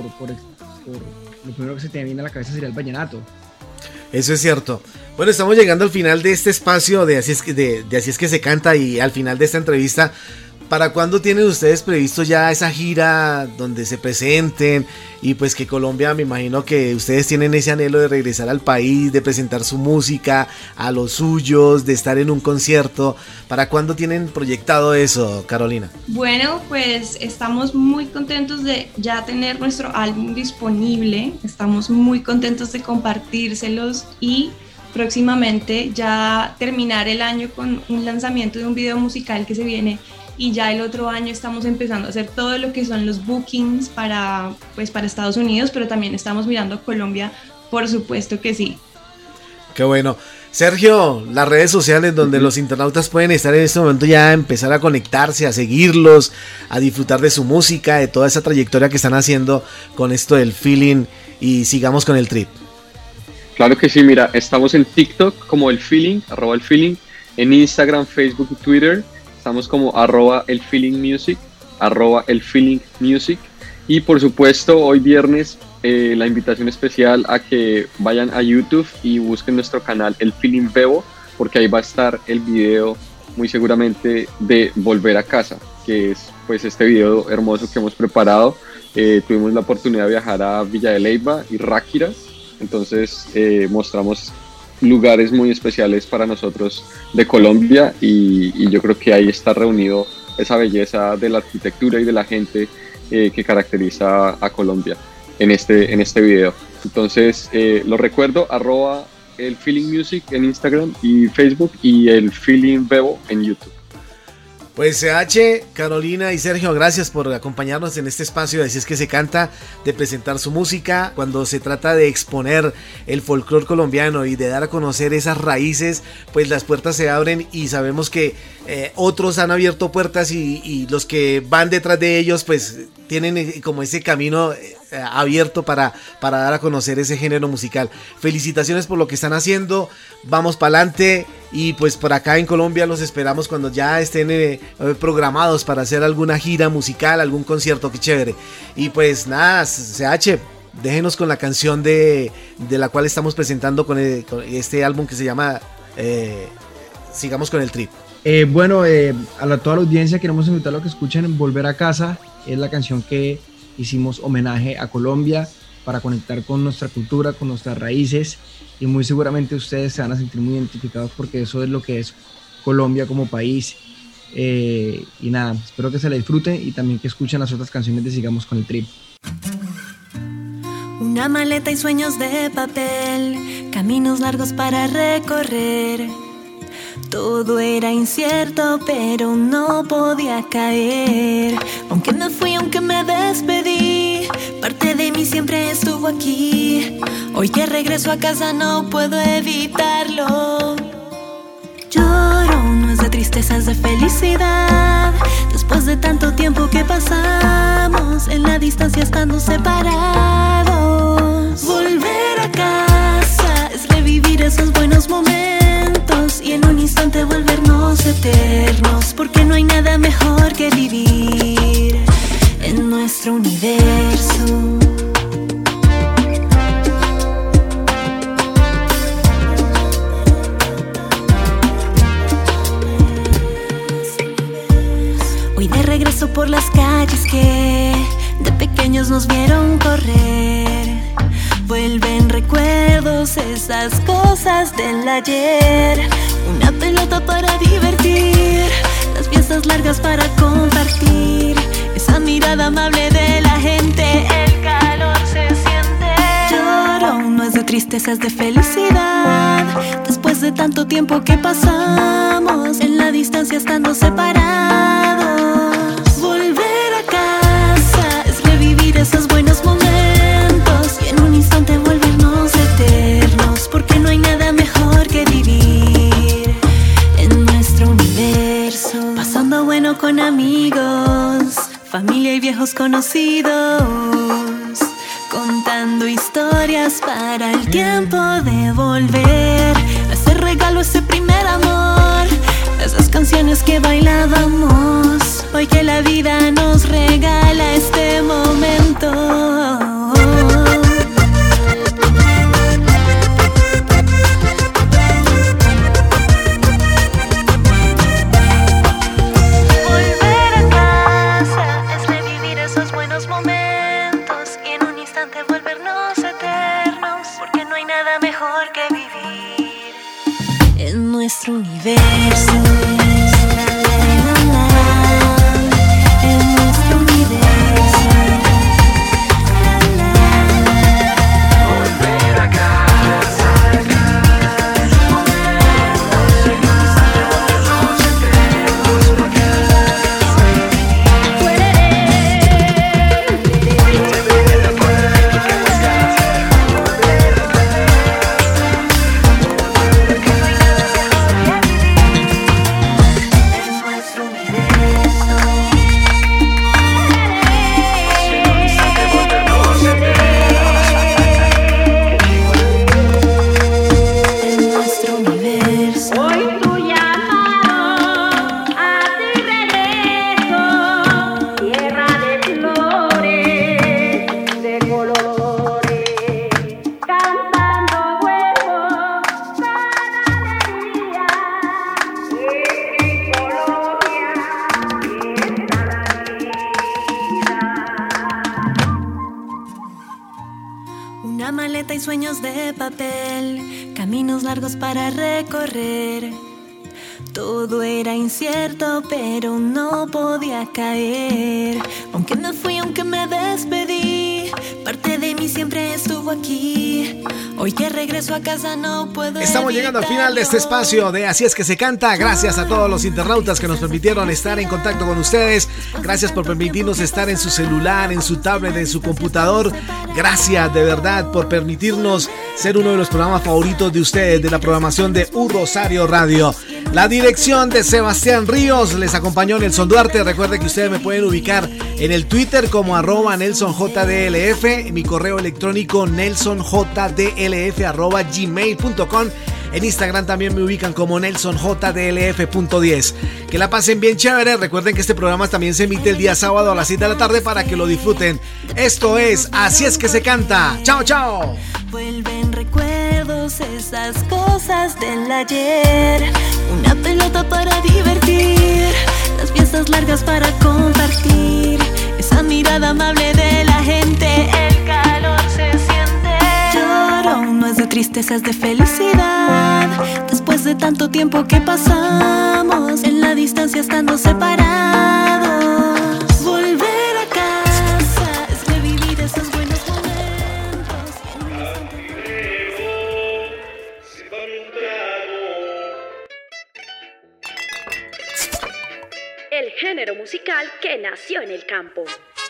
lo primero que se te viene a la cabeza sería el vallenato. Eso es cierto. Bueno, estamos llegando al final de este espacio de Así es que se canta, y al final de esta entrevista. ¿Para cuándo tienen ustedes previsto ya esa gira donde se presenten? Y pues que Colombia, me imagino que ustedes tienen ese anhelo de regresar al país, de presentar su música a los suyos, de estar en un concierto. ¿Para cuándo tienen proyectado eso, Carolina? Bueno, pues estamos muy contentos de ya tener nuestro álbum disponible. Estamos muy contentos de compartírselos y próximamente ya terminar el año con un lanzamiento de un video musical que se viene. Y ya el otro año estamos empezando a hacer todo lo que son los bookings para Estados Unidos, pero también estamos mirando a Colombia, por supuesto que sí. Qué bueno. Sergio, las redes sociales donde los internautas pueden estar en este momento, ya empezar a conectarse, a seguirlos, a disfrutar de su música, de toda esa trayectoria que están haciendo con esto del feeling, y sigamos con el trip. Claro que sí, mira, estamos en TikTok como el feeling, @el feeling, en Instagram, Facebook y Twitter. Estamos como @elfeelingmusic, @elfeelingmusic. Y por supuesto, hoy viernes, la invitación especial a que vayan a YouTube y busquen nuestro canal El Feeling Bebo, porque ahí va a estar el video muy seguramente de Volver a Casa, que es pues este video hermoso que hemos preparado. Tuvimos la oportunidad de viajar a Villa de Leyva y Ráquira, entonces mostramos lugares muy especiales para nosotros de Colombia, y yo creo que ahí está reunido esa belleza de la arquitectura y de la gente que caracteriza a Colombia en este video. Entonces lo recuerdo, @elfeelingmusic en Instagram y Facebook, y el Feeling Bebo en YouTube. Pues CH, Carolina y Sergio, gracias por acompañarnos en este espacio de Así es que se canta, de presentar su música. Cuando se trata de exponer el folclore colombiano y de dar a conocer esas raíces, pues las puertas se abren, y sabemos que otros han abierto puertas, y los que van detrás de ellos pues tienen como ese camino abierto para dar a conocer ese género musical. Felicitaciones por lo que están haciendo, vamos para adelante, y pues por acá en Colombia los esperamos cuando ya estén programados para hacer alguna gira musical, algún concierto, qué chévere. Y pues nada, CH, déjenos con la canción de la cual estamos presentando con este álbum que se llama Sigamos con el Trip. Bueno, a toda la audiencia queremos invitarlos a que escuchen Volver a Casa. Es la canción que hicimos homenaje a Colombia para conectar con nuestra cultura, con nuestras raíces, y muy seguramente ustedes se van a sentir muy identificados, porque eso es lo que es Colombia como país. Y nada, espero que se la disfruten y también que escuchen las otras canciones de Sigamos con el Trip. Una maleta y sueños de papel, caminos largos para recorrer. Todo era incierto, pero no podía caer. Aunque me fui, aunque me despedí, parte de mí siempre estuvo aquí. Hoy que regreso a casa no puedo evitarlo. Lloro, no es de tristeza, es de felicidad. Después de tanto tiempo que pasamos en la distancia estando separados. Volver a casa es revivir esos buenos momentos y en un instante volvernos eternos, porque no hay nada mejor que vivir en nuestro universo. Hoy de regreso por las calles que de pequeños nos vieron correr. Vuelven recuerdos, esas cosas del ayer. Una pelota para divertir, las fiestas largas para compartir. Esa mirada amable de la gente, el calor se siente. Lloro, no es de tristeza, tristezas de felicidad. Después de tanto tiempo que pasamos en la distancia estando separados. Volver a casa es revivir esos buenos momentos y en un instante volvernos eternos, porque no hay nada mejor que vivir en nuestro universo. Pasando bueno con amigos, familia y viejos conocidos, contando historias para el tiempo de volver. Ese regalo, ese primer amor, esas canciones que bailábamos, hoy que la vida nos regala este momento. Nuestro universo. Sueños de papel, caminos largos para recorrer. Todo era incierto, pero no podía caer. Aunque me fui, aunque me despedí, parte de mí siempre estuvo aquí. Hoy que regreso a casa no puedo. Estamos llegando al final de este espacio de Así es que se canta. Gracias a todos los internautas que nos permitieron estar en contacto con ustedes. Gracias por permitirnos estar en su celular, en su tablet, en su computador. Gracias de verdad por permitirnos ser uno de los programas favoritos de ustedes, de la programación de U Rosario Radio. La dirección de Sebastián Ríos, les acompañó Nelson Duarte. Recuerden que ustedes me pueden ubicar en el Twitter como @NelsonJDLF, mi correo electrónico nelsonjdlf@gmail.com. En Instagram también me ubican como nelsonjdlf.10. Que la pasen bien chévere. Recuerden que este programa también se emite el día sábado a las 6 de la tarde para que lo disfruten. Esto es Así es que se canta. Chao, chao. Vuelven recuerdos, esas cosas del ayer. Una pelota para divertir, las fiestas largas para compartir. Esa mirada amable de la gente, el calor se siente. Lloro, no es de tristezas, de felicidad. Después de tanto tiempo que pasamos en la distancia estando separados. Volver a casa es revivir esos buenos momentos. El género musical que nació en el campo.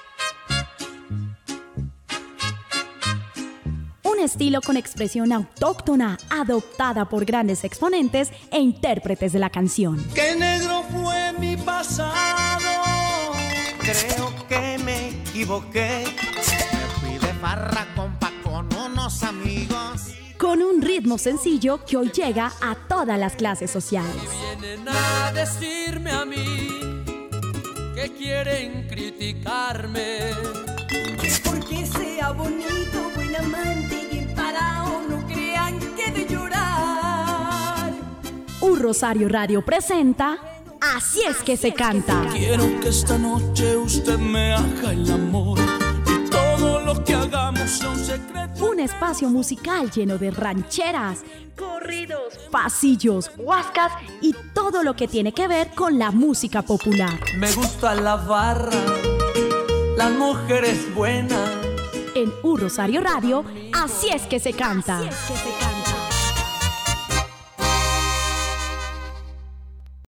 Un estilo con expresión autóctona, adoptada por grandes exponentes e intérpretes de la canción. ¡Qué negro fue mi pasado! Creo que me equivoqué. Me fui de farra, compa, con unos amigos. Con un ritmo sencillo que hoy llega a todas las clases sociales. Vienen a decirme a mí que quieren criticarme. Es porque sea bonito, buen amante y bien parado, no crean que de llorar. U Rosario Radio presenta Así es que se canta. Quiero que esta noche usted me haga el amor y todo lo que hagamos sea un secreto. Un espacio musical lleno de rancheras, corridos, pasillos, huascas y todo lo que tiene que ver con la música popular. Me gusta la barra, las mujeres buenas. en U Rosario Radio, Así es que se canta. Así es que se canta.